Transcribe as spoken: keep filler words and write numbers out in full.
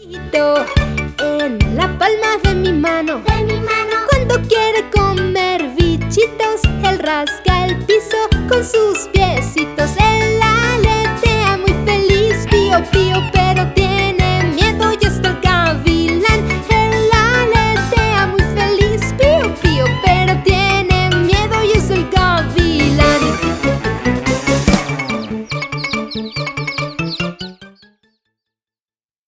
En la palma de mi mano, de mi mano. Cuando quiere comer bichitos, él rasca el piso con sus piecitos. Él aletea muy feliz, pío, pío, pío.